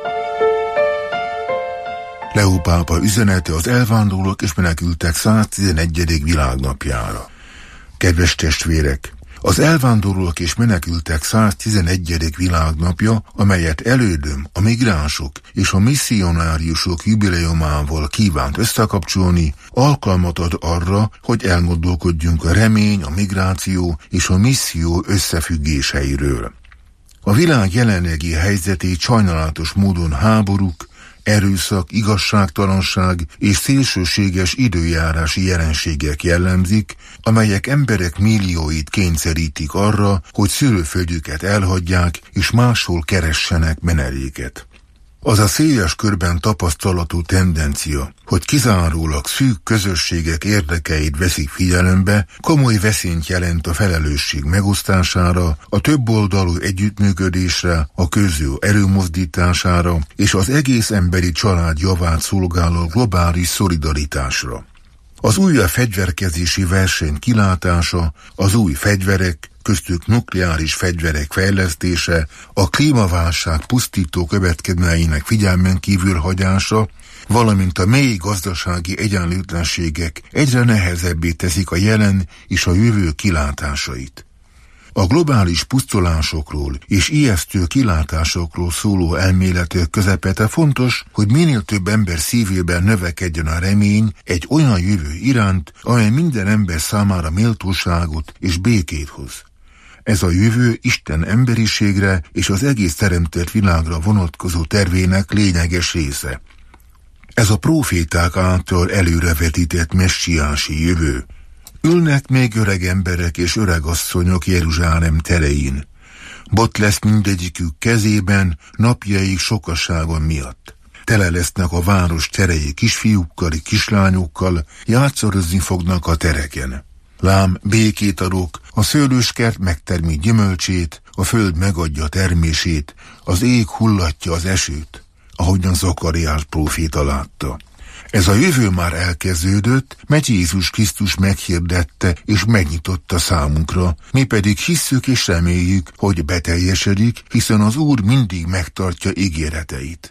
Leó pápa üzenete az elvándorlók és menekültek 111. világnapjára. Kedves testvérek! Az elvándorlók és menekültek 111. világnapja, amelyet elődöm, a migránsok és a misszionáriusok jubileumával kívánt összekapcsolni, alkalmat ad arra, hogy elgondolkodjunk a remény, a migráció és a misszió összefüggéseiről. A világ jelenlegi helyzetét sajnálatos módon háborúk, erőszak, igazságtalanság és szélsőséges időjárási jelenségek jellemzik, amelyek emberek millióit kényszerítik arra, hogy szülőföldjüket elhagyják és máshol keressenek menedéket. Az a széles körben tapasztalatú tendencia, hogy kizárólag szűk közösségek érdekeit veszik figyelembe, komoly veszélyt jelent a felelősség megosztására, a többoldalú együttműködésre, a közjó erőmozdítására és az egész emberi család javát szolgáló globális szolidaritásra. Az újabb fegyverkezési verseny kilátása, az új fegyverek, köztük nukleáris fegyverek fejlesztése, a klímaválság pusztító következményeinek figyelmen kívül hagyása, valamint a mély gazdasági egyenlőtlenségek egyre nehezebbé teszik a jelen és a jövő kilátásait. A globális pusztulásokról és ijesztő kilátásokról szóló elméletek közepete fontos, hogy minél több ember szívében növekedjen a remény egy olyan jövő iránt, amely minden ember számára méltóságot és békét hoz. Ez a jövő Isten emberiségre és az egész teremtett világra vonatkozó tervének lényeges része. Ez a próféták által előrevetített messiási jövő. Ülnek még öreg emberek és öregasszonyok Jeruzsálem terein. Bot lesz mindegyikük kezében napjaik sokasága miatt. Tele lesznek a város terei kisfiúkkal, kislányokkal, játszorozni fognak a tereken. Lám békét adok, a szőlőskert megtermi gyümölcsét, a föld megadja termését, az ég hullatja az esőt, ahogyan Zakariás próféta látta. Ez a jövő már elkezdődött, mert Jézus Krisztus meghirdette és megnyitotta számunkra, mi pedig hisszük és reméljük, hogy beteljesedik, hiszen az Úr mindig megtartja ígéreteit.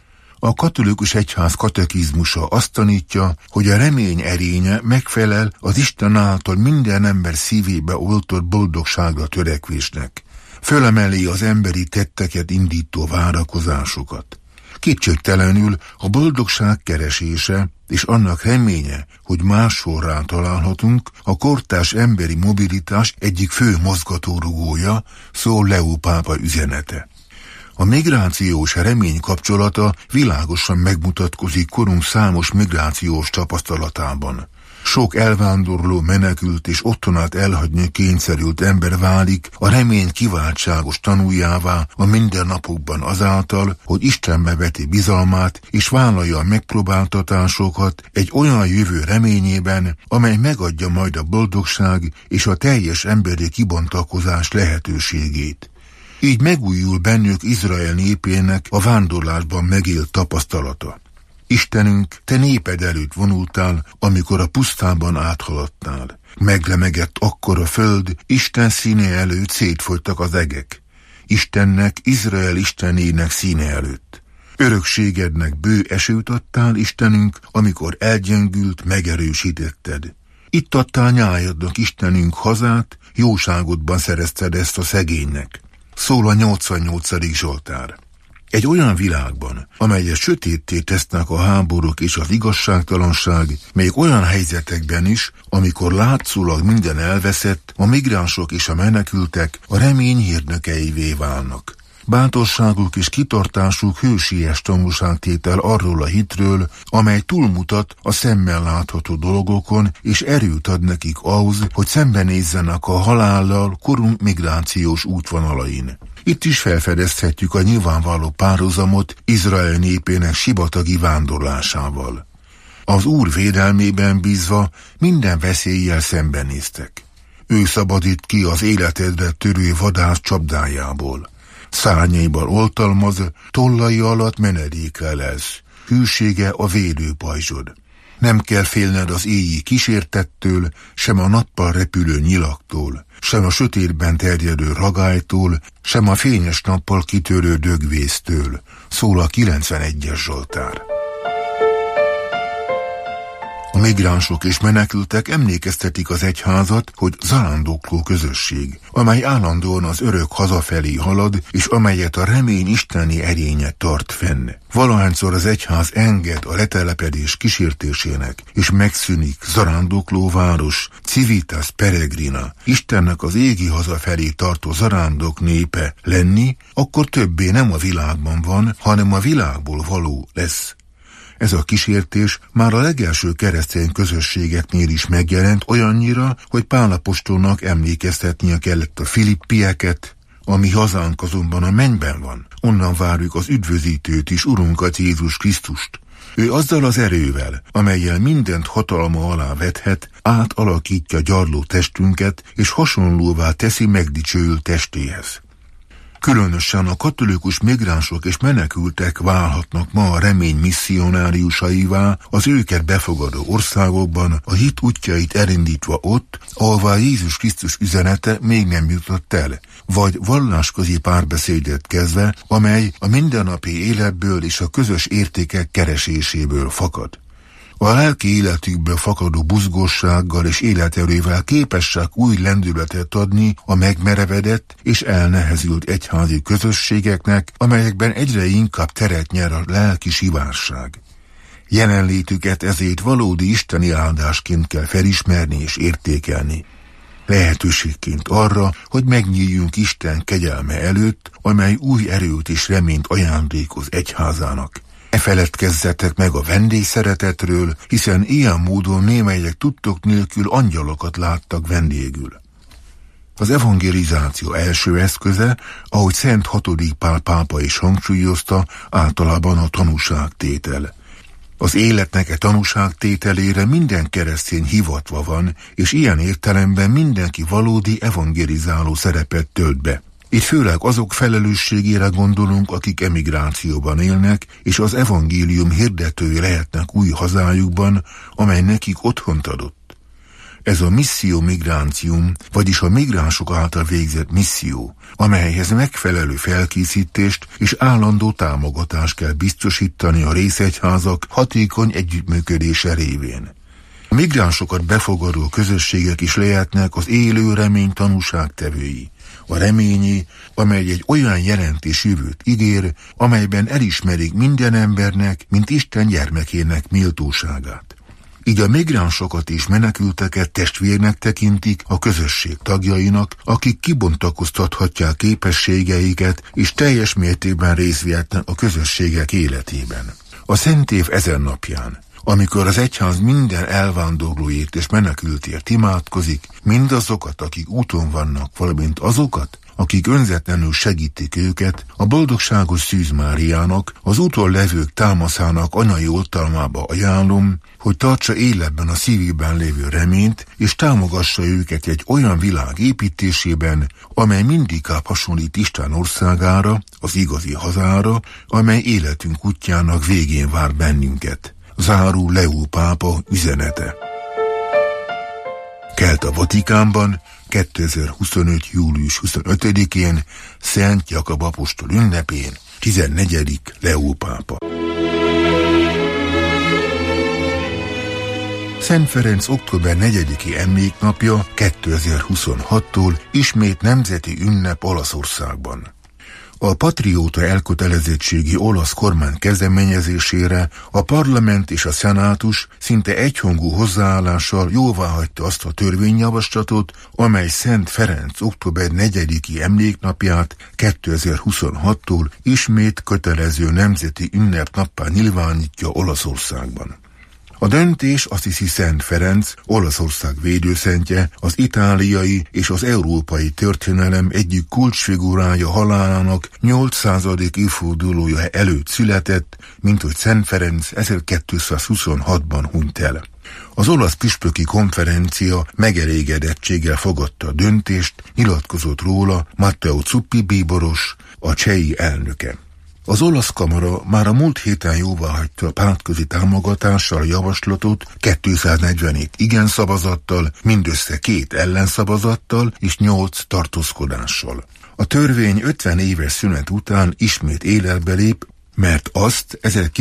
A katolikus egyház katekizmusa azt tanítja, hogy a remény erénye megfelel az Isten által minden ember szívébe oltott boldogságra törekvésnek. Fölemeli az emberi tetteket indító várakozásokat. Kétségtelenül a boldogság keresése és annak reménye, hogy máshol rátalálhatunk, a kortárs emberi mobilitás egyik fő mozgatórugója, szól Leó pápa üzenete. A migrációs remény kapcsolata világosan megmutatkozik korunk számos migrációs tapasztalatában. Sok elvándorló, menekült és otthonát elhagyni kényszerült ember válik a remény kiváltságos tanuljává a mindennapokban azáltal, hogy Istenbe veti bizalmát és vállalja a megpróbáltatásokat egy olyan jövő reményében, amely megadja majd a boldogság és a teljes emberi kibontakozás lehetőségét. Így megújul bennük Izrael népének a vándorlásban megélt tapasztalata. Istenünk, te néped előtt vonultál, amikor a pusztában áthaladtál. Meglemegett akkor a föld, Isten színe előtt szétfogytak az egek. Istennek, Izrael Istenének színe előtt. Örökségednek bő esőt adtál, Istenünk, amikor elgyengült, megerősítetted. Itt adtál nyájadnak, Istenünk, hazát, jóságodban szerezted ezt a szegénynek. Szól a 88. Zsoltár. Egy olyan világban, amelyet sötétté tesznek a háborúk és az igazságtalanság, még olyan helyzetekben is, amikor látszólag minden elveszett, a migránsok és a menekültek a remény hírnökeivé válnak. Bátorságuk és kitartásuk hősies tanúságtétel arról a hitről, amely túlmutat a szemmel látható dolgokon, és erőt ad nekik ahhoz, hogy szembenézzenek a halállal korunk migrációs útvonalain. Itt is felfedezhetjük a nyilvánvaló párhuzamot Izrael népének sivatagi vándorlásával. Az Úr védelmében bízva minden veszéllyel szembenéztek. Ő szabadít ki az életedre törő vadász csapdájából. Szárnyaiban oltalmaz, tollai alatt menedékre lesz. Hűsége a védőpajzsod. Nem kell félned az éji kísértettől, sem a nappal repülő nyilaktól, sem a sötétben terjedő ragálytól, sem a fényes nappal kitörő dögvésztől, szól a 91-es Zsoltár. A migránsok és menekültek emlékeztetik az egyházat, hogy zarándokló közösség, amely állandóan az örök hazafelé halad, és amelyet a remény isteni erénye tart fenn. Valahányszor az egyház enged a letelepedés kísértésének, és megszűnik zarándokló város, civitas peregrina, Istennek az égi hazafelé tartó zarándok népe lenni, akkor többé nem a világban van, hanem a világból való lesz. Ez a kísértés már a legelső keresztény közösségeknél is megjelent olyannyira, hogy Pál apostolnak emlékeztetnie kellett a filippieket, a mi hazánk azonban a mennyben van. Onnan várjuk az üdvözítőt is, Urunkat, Jézus Krisztust. Ő azzal az erővel, amellyel mindent hatalma alá vethet, átalakítja gyarló testünket, és hasonlóvá teszi megdicsőült testéhez. Különösen a katolikus migránsok és menekültek válhatnak ma a remény misszionáriusaivá az őket befogadó országokban, a hit útjait elindítva ott, ahová Jézus Krisztus üzenete még nem jutott el, vagy vallásközi párbeszédet kezdve, amely a mindennapi életből és a közös értékek kereséséből fakad. A lelki életükből fakadó buzgossággal és életerővel képessek új lendületet adni a megmerevedett és elnehezült egyházi közösségeknek, amelyekben egyre inkább teret nyer a lelki sivárság. Jelenlétüket ezért valódi isteni áldásként kell felismerni és értékelni. Lehetőségként arra, hogy megnyíljunk Isten kegyelme előtt, amely új erőt és reményt ajándékoz egyházának. Ne feledkezzetek meg a vendégszeretetről, hiszen ilyen módon némelyek tudtok nélkül angyalokat láttak vendégül. Az evangelizáció első eszköze, ahogy Szent 6. Pál pápa is hangsúlyozta, általában a tanúságtétel. Az életnek e tanúságtételére minden keresztény hivatva van, és ilyen értelemben mindenki valódi evangelizáló szerepet tölt be. Itt főleg azok felelősségére gondolunk, akik emigrációban élnek, és az evangélium hirdetői lehetnek új hazájukban, amely nekik otthont adott. Ez a misszió migrantium, vagyis a migránsok által végzett misszió, amelyhez megfelelő felkészítést és állandó támogatást kell biztosítani a részegyházak hatékony együttműködése révén. A migránsokat befogadó közösségek is lehetnek az élő remény tanúságtevői. A reményé, amely egy olyan jelentés jövőt ígér, amelyben elismerik minden embernek, mint Isten gyermekének méltóságát. Így a migránsokat és menekülteket testvérnek tekintik a közösség tagjainak, akik kibontakoztathatják képességeiket és teljes mértékben részt vehetnek a közösségek életében. A Szent Év ezen napján, amikor az egyház minden elvándorlóért és menekültért imádkozik, mindazokat, akik úton vannak, valamint azokat, akik önzetlenül segítik őket, a boldogságos Szűz Máriának, az úton levők támaszának anyai oltalmába ajánlom, hogy tartsa életben a szívében lévő reményt, és támogassa őket egy olyan világ építésében, amely mindikább hasonlít Isten országára, az igazi hazára, amely életünk útjának végén vár bennünket. Záró Leó pápa üzenete. Kelt a Vatikánban 2025. július 25-én Szent Jakab apostol ünnepén 14. Leó pápa. Szent Ferenc október 4-i emléknapja 2026-tól ismét nemzeti ünnep Olaszországban. A patrióta elkötelezettségi olasz kormány kezdeményezésére a parlament és a szenátus szinte egyhangú hozzáállással jóváhagyta azt a törvényjavaslatot, amely Szent Ferenc október 4-i emléknapját 2026-tól ismét kötelező nemzeti ünnepnappá nyilvánítja Olaszországban. A döntés Assisi Szent Ferenc, Olaszország védőszentje, az itáliai és az európai történelem egyik kulcsfigurája halálának 800. évfordulója előtt született, mint hogy Szent Ferenc 1226-ban hunyt el. Az olasz püspöki konferencia megelégedettséggel fogadta a döntést, nyilatkozott róla Matteo Zuppi bíboros, a CEI elnöke. Az olasz kamara már a múlt héten jóváhagyta pártközi támogatással a javaslatot 247 igen szavazattal, mindössze 2 ellenszavazattal és 8 tartózkodással. A törvény 50 éves szünet után ismét életbe lép, mert azt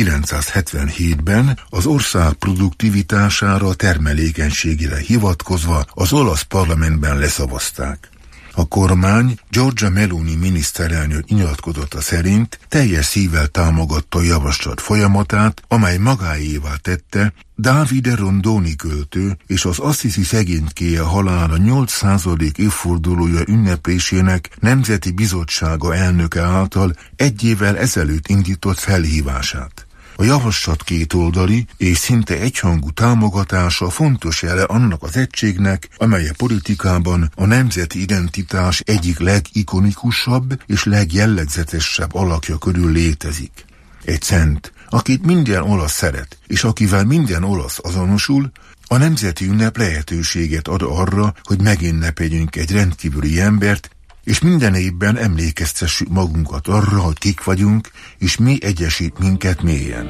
1977-ben az ország produktivitására, termelékenységére hivatkozva az olasz parlamentben leszavazták. A kormány Giorgia Meloni miniszterelnök nyilatkozata szerint teljes szívvel támogatta a javaslat folyamatát, amely magáévá tette Davide Rondoni költő és az Assisi szegénykéje halála 800. évfordulója ünneplésének Nemzeti Bizottsága elnöke által 1 évvel ezelőtt indított felhívását. A javaslat kétoldali és szinte egyhangú támogatása fontos jele annak az egységnek, amely a politikában a nemzeti identitás egyik legikonikusabb és legjellegzetesebb alakja körül létezik. Egy szent, akit minden olasz szeret, és akivel minden olasz azonosul, a nemzeti ünnep lehetőséget ad arra, hogy megünnepeljünk egy rendkívüli embert, és minden évben emlékeztessük magunkat arra, hogy kik vagyunk, és mi egyesít minket mélyen.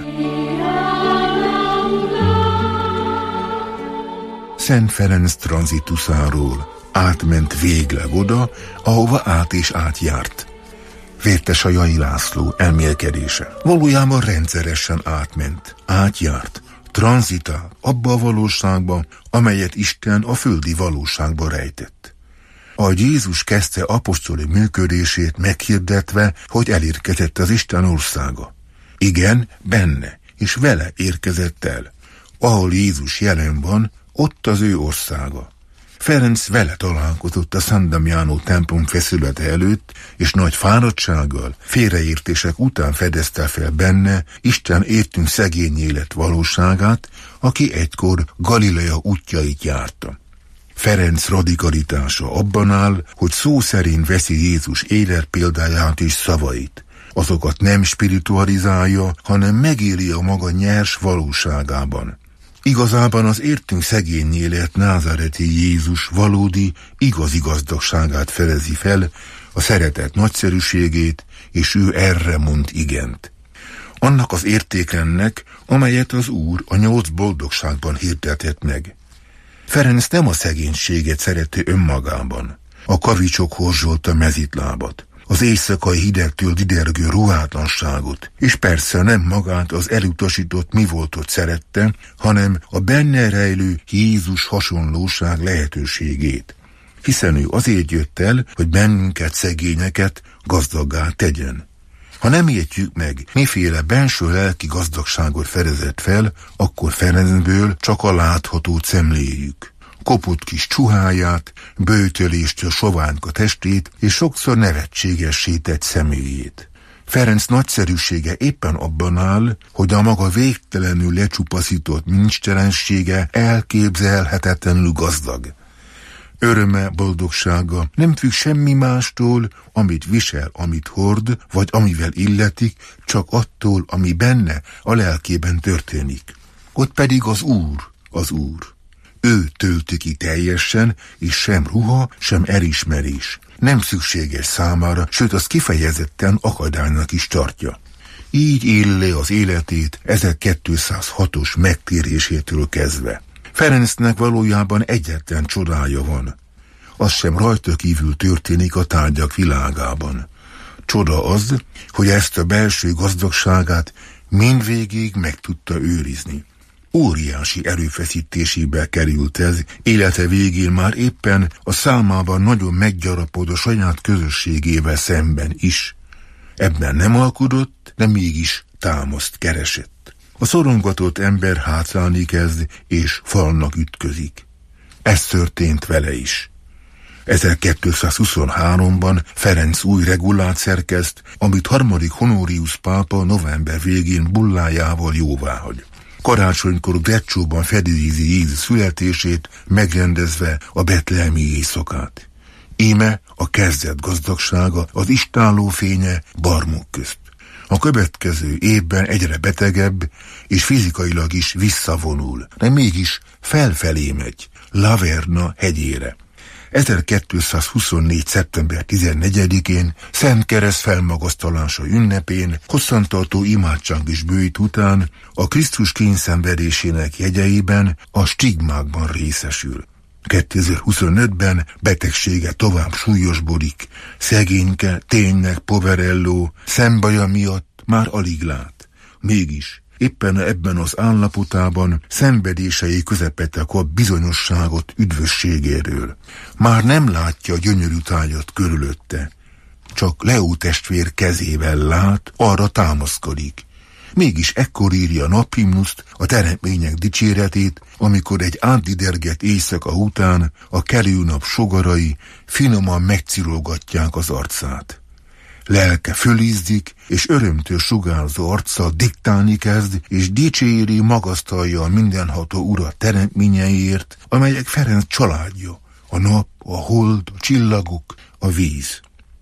Szent Ferenc tranzituszáról átment végleg oda, ahova át és átjárt. Vértesajai László elmélkedése. Valójában rendszeresen átment, átjárt, tranzitált abba a valóságba, amelyet Isten a földi valóságba rejtett. Ahogy Jézus kezdte apostoli működését meghirdetve, hogy elérkezett az Isten országa. Igen, benne, és vele érkezett el. Ahol Jézus jelen van, ott az ő országa. Ferenc vele találkozott a San Damiano templom feszülete előtt, és nagy fáradtsággal, félreértések után fedezte fel benne Isten értünk szegény élet valóságát, aki egykor Galilea útjait járta. Ferenc radikalitása abban áll, hogy szó szerint veszi Jézus életpéldáját és szavait. Azokat nem spiritualizálja, hanem megéli a maga nyers valóságában. Igazában az értünk szegényné lett názáreti Jézus valódi, igazi gazdagságát fedezi fel, a szeretet nagyszerűségét, és ő erre mond igent. Annak az értékennek, amelyet az Úr a 8 boldogságban hirdetett meg. Ferenc nem a szegénységet szerette önmagában. A kavicsok horzsolta mezitlábat, az éjszakai hidegtől didergő ruhátlanságot, és persze nem magát az elutasított mivoltot szerette, hanem a benne rejlő Jézus hasonlóság lehetőségét. Hiszen ő azért jött el, hogy bennünket, szegényeket gazdaggá tegyen. Ha nem értjük meg, miféle benső lelki gazdagságot fedezett fel, akkor Ferencből csak a láthatót szemléljük. Kopott kis csuháját, böjtöléstől soványka testét és sokszor nevetségessé tett személyét. Ferenc nagyszerűsége éppen abban áll, hogy a maga végtelenül lecsupaszított nincstelensége elképzelhetetlenül gazdag. Öröme, boldogsága nem függ semmi mástól, amit visel, amit hord, vagy amivel illetik, csak attól, ami benne, a lelkében történik. Ott pedig az Úr. Ő tölti ki teljesen, és sem ruha, sem elismerés. Nem szükséges számára, sőt az kifejezetten akadálynak is tartja. Így él le az életét 1206-os megtérésétől kezdve. Ferencnek valójában egyetlen csodája van. Az sem rajta kívül történik a tárgyak világában. Csoda az, hogy ezt a belső gazdagságát mindvégig meg tudta őrizni. Óriási erőfeszítésébe került ez, élete végén már éppen a számában nagyon meggyarapod a saját közösségével szemben is. Ebben nem alkudott, de mégis támaszt keresett. A szorongatott ember hátrálni kezd, és falnak ütközik. Ez történt vele is. 1223-ban Ferenc új regulát szerkeszt, amit 3. Honorius pápa november végén bullájával jóváhagy. Karácsonykor Greccsóban felidézi Jézus születését, megrendezve a betlehemi éjszakát. Íme a kezdet gazdagsága, az istálló fénye barmok közt. A következő évben egyre betegebb, és fizikailag is visszavonul, de mégis felfelé megy, Laverna hegyére. 1224. szeptember 14-én, Szent Kereszt felmagasztalása ünnepén, hosszantartó imádság és bőjt után a Krisztus kényszenvedésének jegyeiben a stigmákban részesül. 2025-ben betegsége tovább súlyosbodik, szegényke, ténynek, poverello, szembaja miatt már alig lát. Mégis éppen ebben az állapotában szenvedései közepette kap bizonyosságot üdvösségéről. Már nem látja a gyönyörű tájat körülötte, csak Leó testvér kezével lát, arra támaszkodik. Mégis ekkor írja naphimnuszt, a teremtmények dicséretét, amikor egy átdidergett éjszaka után a kelőnap sugarai finoman megcirógatják az arcát. Lelke fölizzik, és örömtől sugárzó arccal diktálni kezd, és dicséri, magasztalja a mindenható Urat teremtményeiért, amelyek Ferenc családja, a nap, a hold, a csillagok, a víz.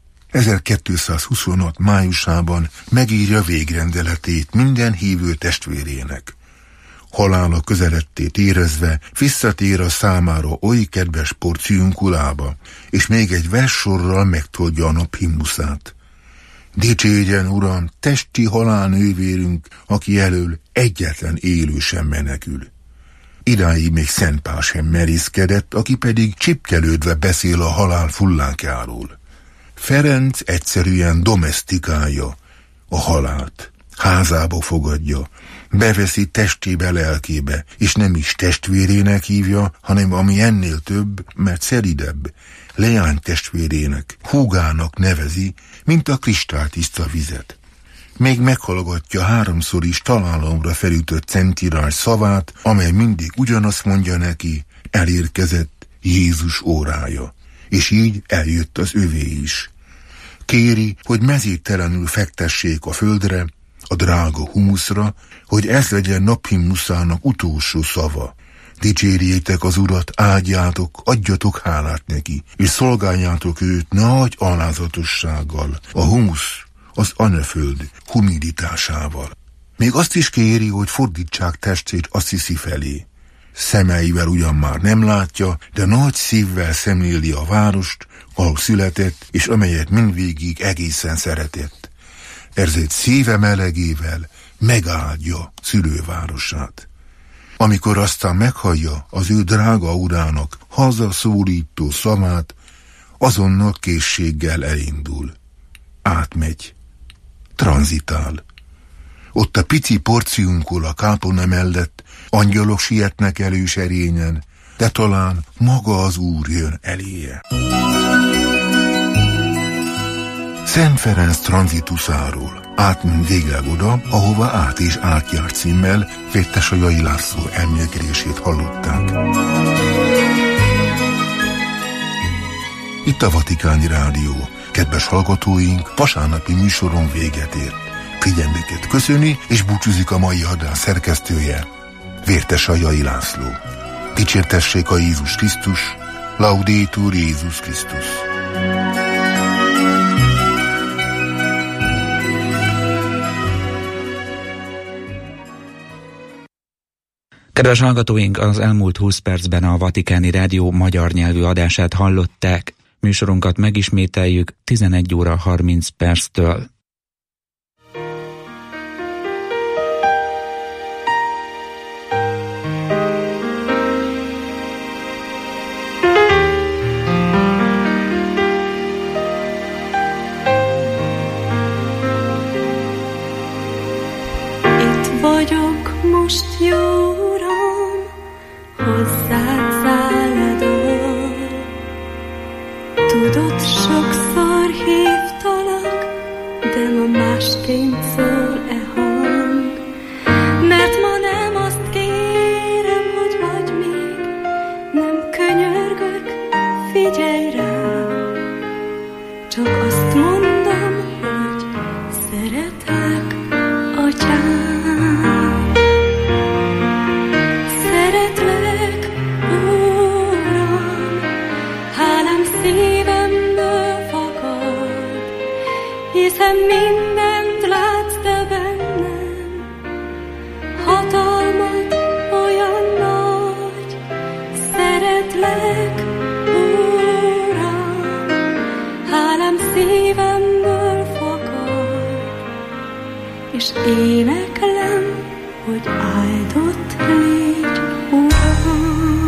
1226. májusában megírja végrendeletét minden hívő testvérének. Halála közelettét érezve visszatér a számára oly kedves porciunkulába, és még egy verssorral megtoldja a naphimnuszát. Dicsérjen, Uram, testi halálnővérünk, aki elől egyetlen élő sem menekül. Idáig még Szent Pál sem merészkedett, aki pedig csipkelődve beszél a halál fullákjáról. Ferenc egyszerűen domesztikálja a halált, házába fogadja, beveszi testébe, lelkébe, és nem is testvérének hívja, hanem ami ennél több, mert szelidebb, leány testvérének, húgának nevezi, mint a kristálytiszta vizet. Még meghallgatja 3-szor is találomra felütött szentírás szavát, amely mindig ugyanazt mondja neki, elérkezett Jézus órája, és így eljött az övé is. Kéri, hogy mezítelenül fektessék a földre, a drága humuszra, hogy ez legyen naphimnuszának utolsó szava. Dicsérjétek az Urat, áldjátok, adjatok hálát neki, és szolgáljátok őt nagy alázatossággal. A humusz, az anyaföld humiditásával. Még azt is kéri, hogy fordítsák testét Assisi felé. Szemeivel ugyan már nem látja, de nagy szívvel szemléli a várost, ahol született, és amelyet mindvégig egészen szeretett. Ezért szíve melegével megáldja szülővárosát. Amikor aztán meghallja az ő drága urának hazaszólító szavát, azonnal készséggel elindul. Átmegy. Tranzitál. Ott a pici porciunkol a kápolna mellett angyalok sietnek elő serényen, de talán maga az Úr jön eléje. Szent Ferenc tranzituszáról átment végleg oda, ahova át és átjár címmel Vértesajai László elmélkedését hallották. Itt a Vatikáni Rádió. Kedves hallgatóink, vasárnapi műsoron véget ért. Figyelmüket köszöni és búcsúzik a mai adás szerkesztője, Vértesajai László. Dicsértessék a Jézus Krisztus, Laudetur Jézus Krisztus. Kedves hallgatóink, az elmúlt 20 percben a Vatikáni Rádió magyar nyelvű adását hallották. Műsorunkat megismételjük 11 óra 30 perctől. Itt vagyok most, jó Uram, hozzád szállodol. Tudod, sokszor hívtalak, de ma másként szól e hang. Mert ma nem azt kérem, hogy hagyj még, nem könyörgök, figyelj rám. Csak azt mondom, hogy szeretlek, Atyám. Szeretlek, Uram, hálám szívemből fakad, hiszen mindent látsz te bennem, hatalmad olyan nagy. Szeretlek, Uram, hálám szívemből fakad, és éneklem, hogy áldott légy, Uram.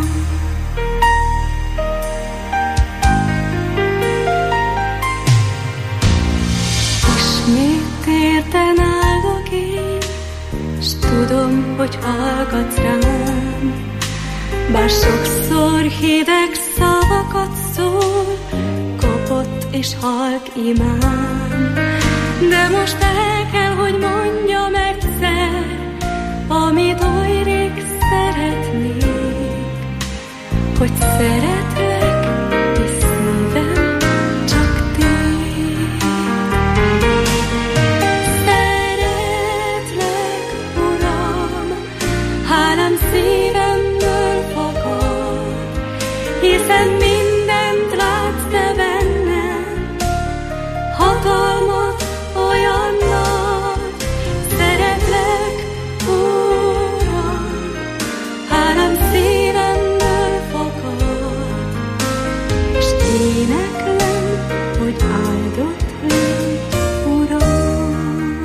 Ismét térden állok én, s tudom, hogy hallgatsz rám. Bár sokszor hideg szavakat szól, kopott és halk imám, de most el kell, hogy mondjam egyszer, amit oly rég szeretnék, hogy szeretlek, és szívem csak téd. Szeretlek, Uram, hálám szívemből fakad, hiszen mindent látsz te bennem, hatalmat olyan nagy. Szeretlek, Uram, hálám szívemből fakad, és éneklem, hogy áldott légy, Uram.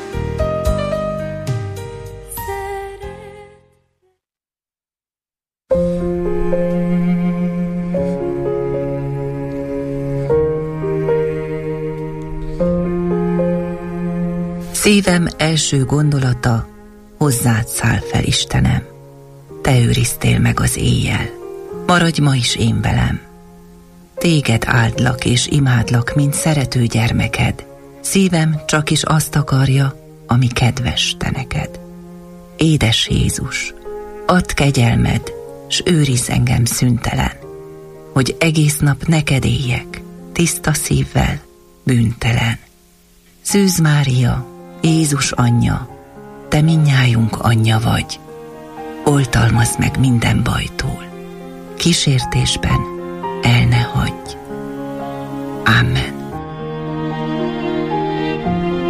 Szívem első gondolata, hozzád száll fel, Istenem. Te őriztél meg az éjjel, maradj ma is én velem. Téged áldlak és imádlak, mint szerető gyermeked. Szívem csak is azt akarja, ami kedves te neked. Édes Jézus, add kegyelmed, s őrizz engem szüntelen, hogy egész nap neked éljek, tiszta szívvel, bűntelen. Szűz Mária, Jézus anyja, te mindnyájunk anyja vagy, oltalmazd meg minden bajtól, kísértésben el ne hagyj. Amen.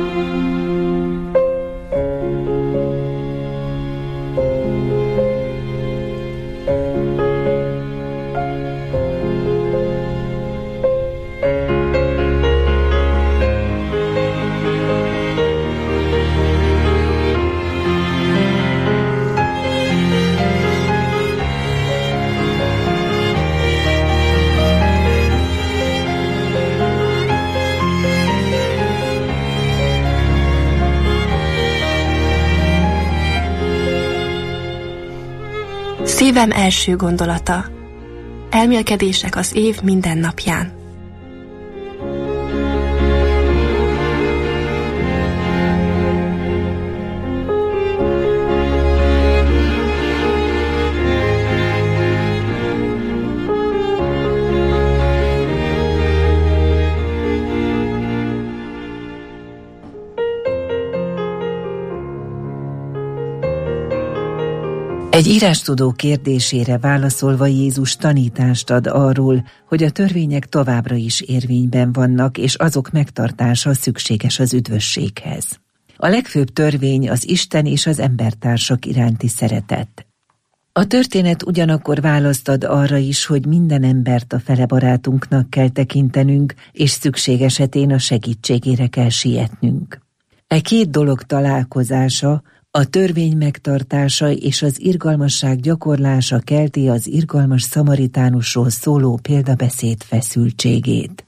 Szívem első gondolata. Elmélkedések az év minden napján. Egy írástudó kérdésére válaszolva Jézus tanítást ad arról, hogy a törvények továbbra is érvényben vannak, és azok megtartása szükséges az üdvösséghez. A legfőbb törvény az Isten és az embertársak iránti szeretet. A történet ugyanakkor választ ad arra is, hogy minden embert a fele barátunknak kell tekintenünk, és szükség esetén a segítségére kell sietnünk. E két dolog találkozása, a törvény megtartása és az irgalmasság gyakorlása kelti az irgalmas szamaritánusról szóló példabeszéd feszültségét.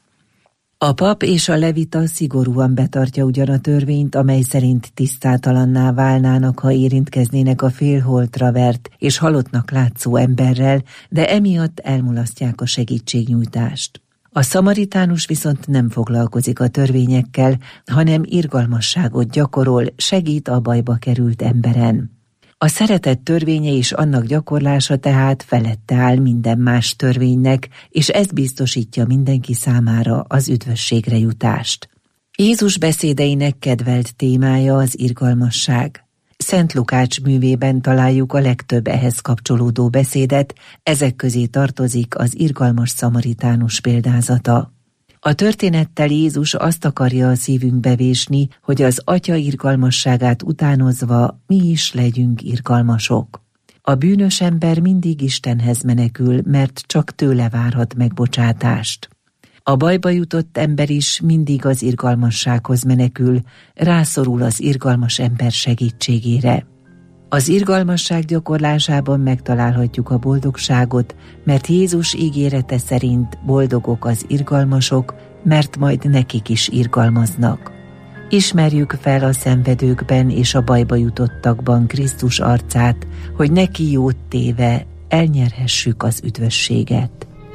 A pap és a levita szigorúan betartja ugyan a törvényt, amely szerint tisztátalanná válnának, ha érintkeznének a félholtra vert és halottnak látszó emberrel, de emiatt elmulasztják a segítségnyújtást. A szamaritánus viszont nem foglalkozik a törvényekkel, hanem irgalmasságot gyakorol, segít a bajba került emberen. A szeretet törvénye és annak gyakorlása tehát felette áll minden más törvénynek, és ez biztosítja mindenki számára az üdvösségre jutást. Jézus beszédeinek kedvelt témája az irgalmasság. Szent Lukács művében találjuk a legtöbb ehhez kapcsolódó beszédet, ezek közé tartozik az irgalmas szamaritánus példázata. A történettel Jézus azt akarja a szívünkbe vésni, hogy az Atya irgalmasságát utánozva mi is legyünk irgalmasok. A bűnös ember mindig Istenhez menekül, mert csak tőle várhat megbocsátást. A bajba jutott ember is mindig az irgalmassághoz menekül, rászorul az irgalmas ember segítségére. Az irgalmasság gyakorlásában megtalálhatjuk a boldogságot, mert Jézus ígérete szerint boldogok az irgalmasok, mert majd nekik is irgalmaznak. Ismerjük fel a szenvedőkben és a bajba jutottakban Krisztus arcát, hogy neki jót téve elnyerhessük az üdvösséget.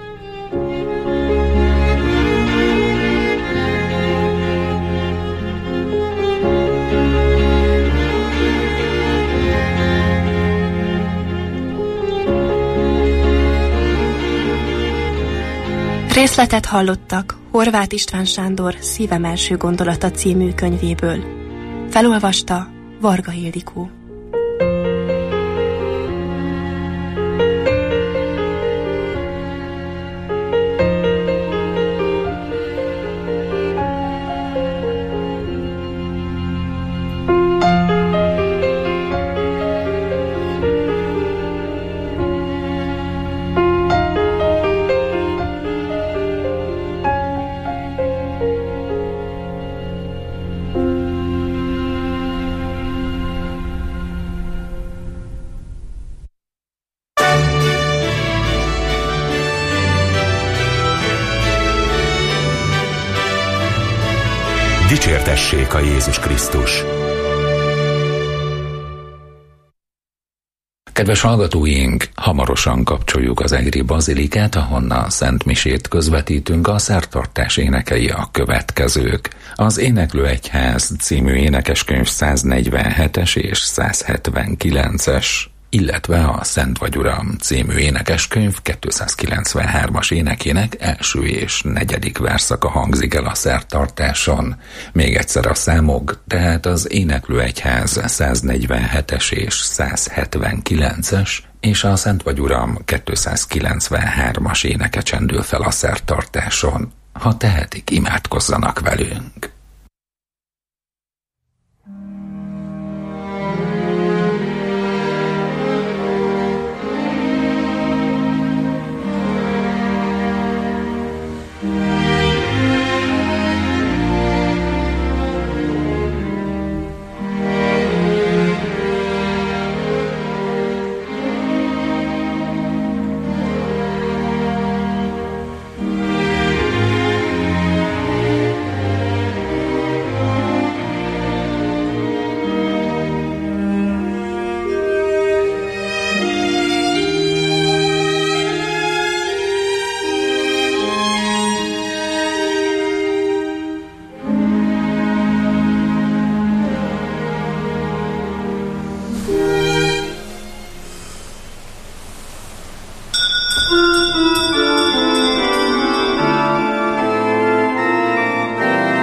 Részletet hallottak Horváth István Sándor Szívem első gondolata című könyvéből. Felolvasta Varga Ildikó. Dicsértessék a Jézus Krisztus! Kedves hallgatóink, hamarosan kapcsoljuk az egri bazilikát, ahonnan Szent Misét közvetítünk, a szertartás énekei a következők. Az Éneklő Egyház című énekeskönyv 147-es és 179-es, illetve a Szent vagy Uram című énekeskönyv 293-as énekének első és negyedik verszaka hangzik el a szertartáson. Még egyszer a számok, tehát az Éneklő Egyház 147-es és 179-es, és a Szent vagy Uram 293-as éneke csendül fel a szertartáson. Ha tehetik, imádkozzanak velünk.